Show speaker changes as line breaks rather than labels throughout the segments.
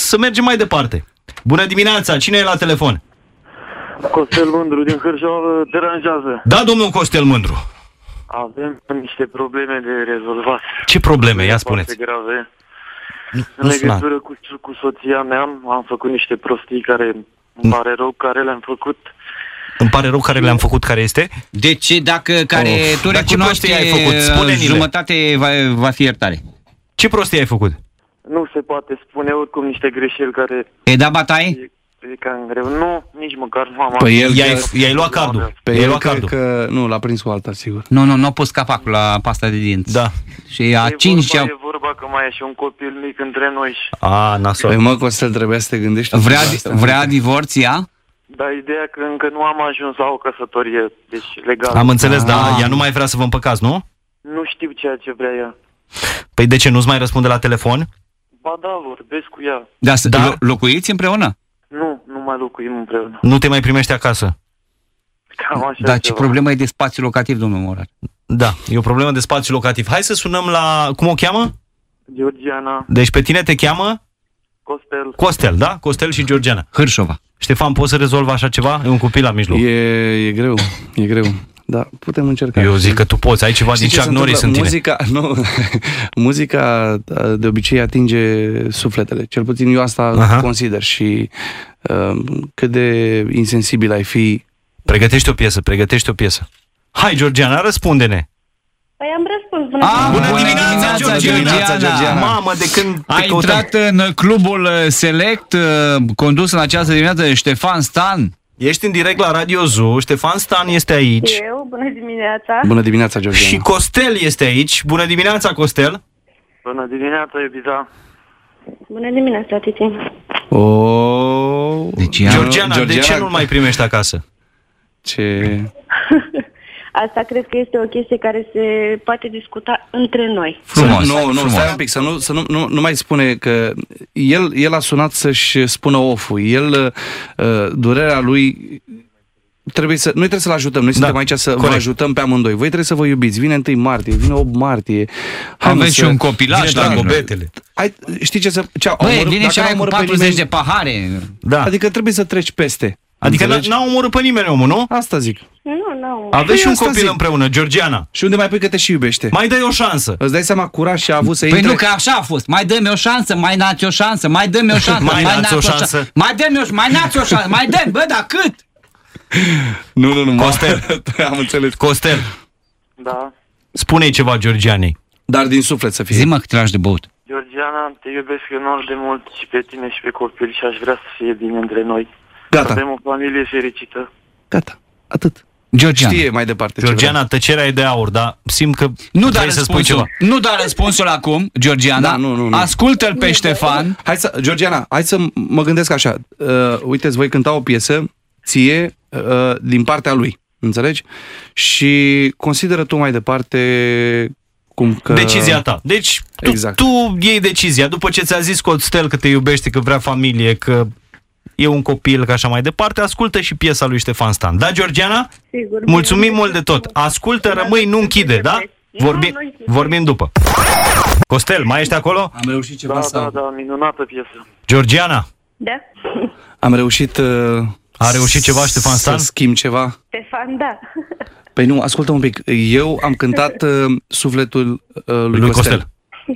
să mergem mai departe. Bună dimineața, cine e la telefon?
Costel Mândru din Hârșov deranjează.
Da, domnul Costel Mândru.
Avem niște probleme de rezolvat.
Ce probleme? Ia spuneți.
Grave. În
Nu
legătură cu soția mea am făcut niște prostii care îmi pare rău, care le-am făcut.
Îmi pare rău care le-am făcut, care este?
Deci dacă tu
dar ce prostie
recunoști
ai făcut? Spune-ni-le.
jumătate va fi iertare.
Ce prostie ai făcut?
Nu se poate spune oricum niște greșeli care...
E da bataie?
E cam greu. Nu, nici măcar nu am...
Păi el
I-ai luat cardul.
Pe
I-ai
el
luat
cred
cardul.
că nu, l-a prins cu alta, sigur.
Nu a pus capacul la pasta de dinți.
Da.
Și a cincea...
E vorba că mai e și un copil mic între noi și...
Nasol.
Păi mă, Costel, trebuia să te gândești.
Vrea divorț ea?
Dar ideea că încă nu am ajuns la o căsătorie, deci legal.
Am înțeles, dar ea nu mai vrea să vă împăcați, nu?
Nu știu ceea ce vrea ea.
Păi de ce, nu-ți mai răspunde la telefon?
Ba da, vorbesc cu ea.
Da, locuiți împreună?
Nu mai locuim împreună.
Nu te mai primește acasă?
Cam așa.
Dar ce problemă e de spațiu locativ, domnul Morar?
Da, e o problemă de spațiu locativ. Hai să sunăm la... Cum o cheamă?
Georgiana.
Deci pe tine te cheamă?
Costel.
Costel, da? Costel și Georgiana.
Hârșova.
Ștefan, poți să rezolvi așa ceva? E un copil la mijloc.
E greu. Da, putem încerca.
Eu zic că tu poți, ai ceva din Chuck Norris în tine.
Muzica de obicei atinge sufletele. Cel puțin eu asta consider și cât de insensibil ai fi.
Pregătește o piesă. Hai, Georgiana, răspunde-ne.
Păi am răspuns.
Bună dimineața, Georgiana! Mamă, de când
ai intrat în clubul select condus în această dimineață de Ștefan Stan?
Ești în direct la Radio Zoo, Ștefan Stan este aici.
Eu, bună dimineața.
Bună dimineața, Georgiana.
Și Costel este aici. Bună dimineața, Costel.
Bună dimineața, iubita.
Bună dimineața, Titi.
Deci, Georgiana, de ce nu-l mai primești acasă?
Ce...
Asta cred că este o chestie care se poate discuta între noi.
Frumos. Nu, stai un pic, să nu mai spune că el a sunat să-și spună off-ul. Durerea lui noi trebuie să-l ajutăm. Noi suntem aici să vă ajutăm pe amândoi. Voi trebuie să vă iubiți. Vine 1 martie, vine 8 martie.
Aveți și un copilaș la
gobetele.
Știi ce să...
Vine și aia cu 40 de pahare.
Da.
Adică trebuie să treci peste.
Adică n-a omorât pe nimeni omul, nu?
Asta zic.
Nu.
Aveți și un copil împreună, Georgiana.
Și unde mai pui că te și iubește?
Mai dă-i o șansă.
Îți dai seama curaj și a avut să intre?
Păi nu, că așa a fost. Mai dă-mi o șansă, mai nați o șansă, mai dă-mi o șansă, mai nați o șansă. Mai nați o șansă, mai dă-mi, bă, dar cât?
Nu.
Costel.
Am înțeles.
Costel.
Da.
Spune-i ceva Georgianei.
Dar din suflet să fie.
Zi-mă cât lași de băut.
Georgiana, te iubesc enorm de mult și pe tine și pe copil și aș vrea să fie bine între noi.
Gata.
Avem o familie fericită.
Gata. Atât.
Georgiana.
Știe mai departe.
Georgiana, tăcerea e de aur, dar simt că
nu
trebuie să spui ceva.
Nu da răspunsul acum, Georgiana.
Nu.
Ascultă-l pe Ștefan.
Georgiana, hai să mă gândesc așa. Uite, voi cânta o piesă ție din partea lui. Înțelegi? Și consideră tu mai departe cum că...
Decizia ta. Deci tu iei decizia. După ce ți-a zis Costel că te iubește, că vrea familie, că e un copil, că așa mai departe, ascultă și piesa lui Ștefan Stan. Da, Georgiana?
Sigur.
Mulțumim mult de tot. Ascultă, rămâi, nu închide, da? Vorbim după. Costel, mai ești acolo?
Am reușit ceva
Da, minunată piesă.
Georgiana?
Da.
Am reușit...
A reușit ceva Ștefan Stan?
Să schimb ceva?
Ștefan, da.
Păi nu, ascultă un pic. Eu am cântat sufletul lui Costel.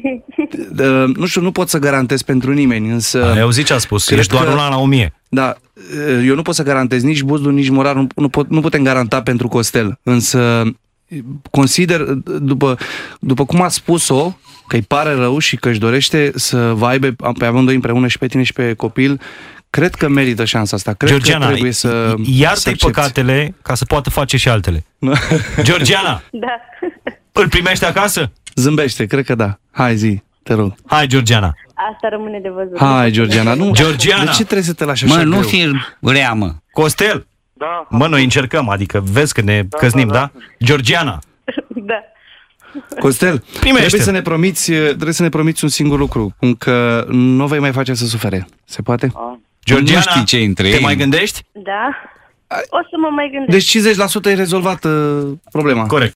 Nu știu, nu pot să garantez pentru nimeni, însă...
Ai auzit ce a spus, ești doar una la 1000.
Da, eu nu pot să garantez nici Buzdu, nici Morar, nu putem garanta pentru Costel, însă consider, după cum a spus-o, că îi pare rău și că își dorește să vă aibă pe amândoi împreună și pe tine și pe copil, cred că merită șansa asta. Cred
Georgiana,
că trebuie să
iartă-i păcatele ca să poată face și altele. Georgiana,
da.
Îl primești acasă?
Zâmbește, cred că da. Hai zi, te rog.
Hai, Georgiana.
Asta rămâne de văzut.
Hai, Georgiana. Nu,
Georgiana.
De ce trebuie să te lași așa
greu?
nu
fi rea, mă.
Costel.
Da.
Mă, noi încercăm, adică vezi că ne căznim, da? Georgiana.
Da.
Costel, trebuie să ne promiți un singur lucru, că nu vei mai face să sufere. Se poate?
Georgiana,
nu știi ce între
te mai gândești?
Da. O să mă mai gândesc.
Deci 50% e rezolvată problema.
Corect.